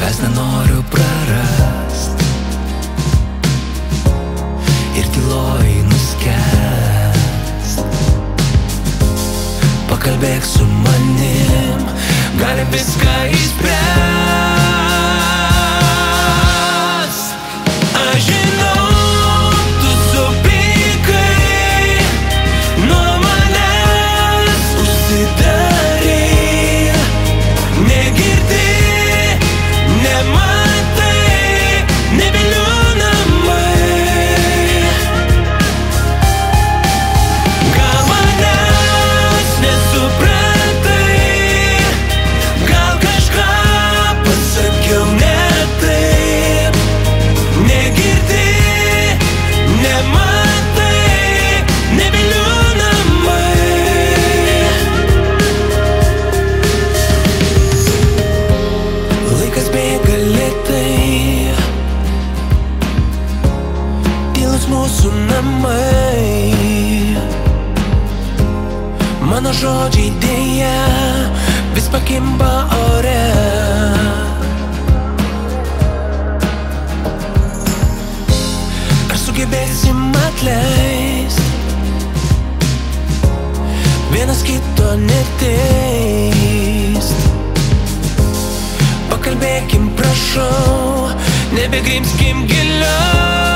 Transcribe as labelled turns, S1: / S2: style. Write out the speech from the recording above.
S1: tavęs nenoriu prarast ir tyloj nuskęst. Pakalbėk su manim, gali viską išspręst. Aš žinau, tu supykai, nuo manęs užsidarei, negirdi, nematai, nebylių namai. Gal manęs nesupratai, gal kažką pasakiau ne taip, negirdi, nematai, nebylių namai. Laikas bėga lėtai, tylūs mūsų namai. Mano žodžiai dėja vis pakimba ore. Ar sugebėsim atleist, vienas kito neteist? Pakalbėkim, prašau, nebegrimskim giliau.